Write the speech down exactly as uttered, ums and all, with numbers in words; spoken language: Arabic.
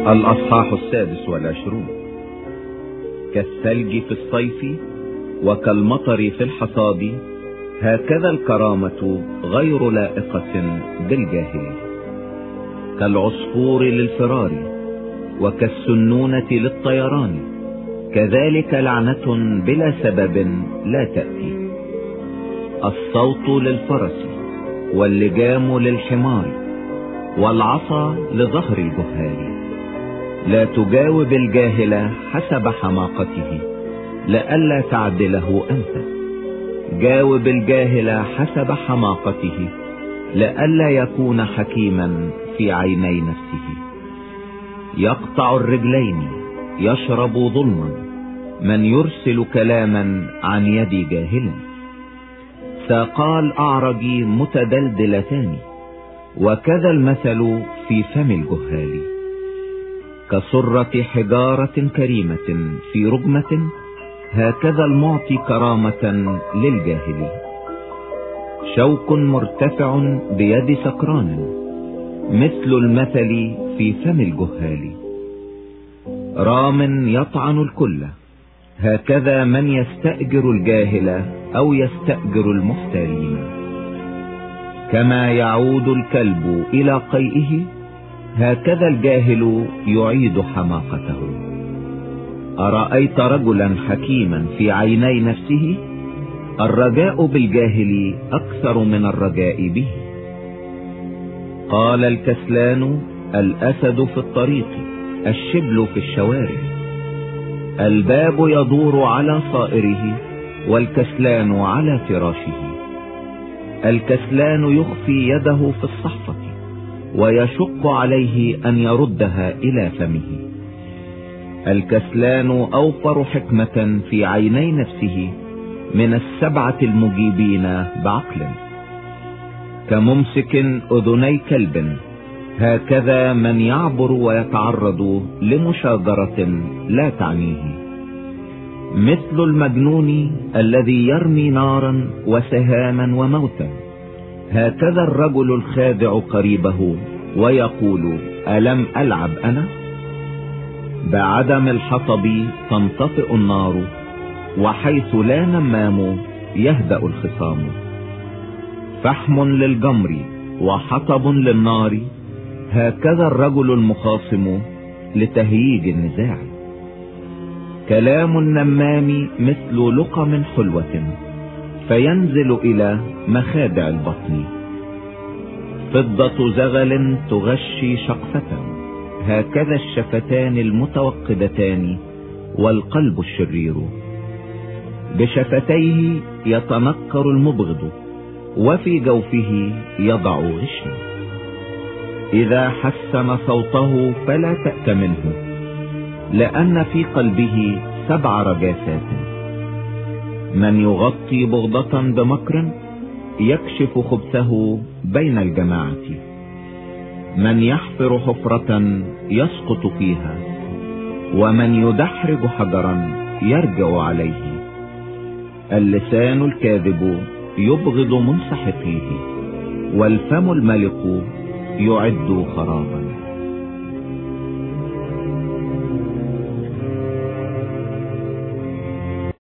الأصحاح السادس والعشرون. كالثلج في الصيف وكالمطر في الحصاد، هكذا الكرامة غير لائقة بالجاهل. كالعصفور للفرار وكالسنونة للطيران، كذلك لعنة بلا سبب لا تأتي. الصوت للفرس واللجام للحمار والعصا لظهر الجهال. لا تجاوب الجاهل حسب حماقته لئلا تعدله أنت. جاوب الجاهل حسب حماقته لئلا يكون حكيما في عيني نفسه. يقطع الرجلين يشرب ظلما، من يرسل كلاما عن يد جاهل. ساقا الأعرج متدلدلتان، وكذا المثل في فم الجهال. كسرة حجارة كريمة في رجمة، هكذا المعطي كرامة للجاهل. شوك مرتفع بيد سكران، مثل المثل في فم الجهال. رام يطعن الكل، هكذا من يستأجر الجاهل أو يستأجر المحتالين. كما يعود الكلب إلى قيئه، هكذا الجاهل يعيد حماقته. أرأيت رجلا حكيما في عيني نفسه؟ الرجاء بالجاهل أكثر من الرجاء به. قال الكسلان: الأسد في الطريق، الشبل في الشوارع. الباب يدور على صائره، والكسلان على فراشه. الكسلان يخفي يده في الصحفة، ويشق عليه أن يردها إلى فمه. الكسلان أوفر حكمة في عيني نفسه من السبعة المجيبين بعقل. كممسك أذني كلب، هكذا من يعبر ويتعرض لمشاجرة لا تعنيه. مثل المجنون الذي يرمي نارا وسهاما وموتا، هكذا الرجل الخادع قريبه ويقول: ألم ألعب أنا؟ بعدم الحطب تنطفئ النار، وحيث لا نمام يهدأ الخصام. فحم للجمر وحطب للنار، هكذا الرجل المخاصم لتهييج النزاع. كلام النمام مثل لقم حلوة، فينزل إلى مخادع البطن. فضة زغل تغشي شقفة، هكذا الشفتان المتوقدتان والقلب الشرير. بشفتيه يتنكر المبغض، وفي جوفه يضع غشا. إذا حسن صوته فلا تأت منه، لأن في قلبه سبع رجاسات. من يغطي بغضة بمكر، يكشف خبثه بين الجماعة. من يحفر حفرة يسقط فيها، ومن يدحرج حجرا يرجع عليه. اللسان الكاذب يبغض منسحقيه، والفم الملق يعد خرابا.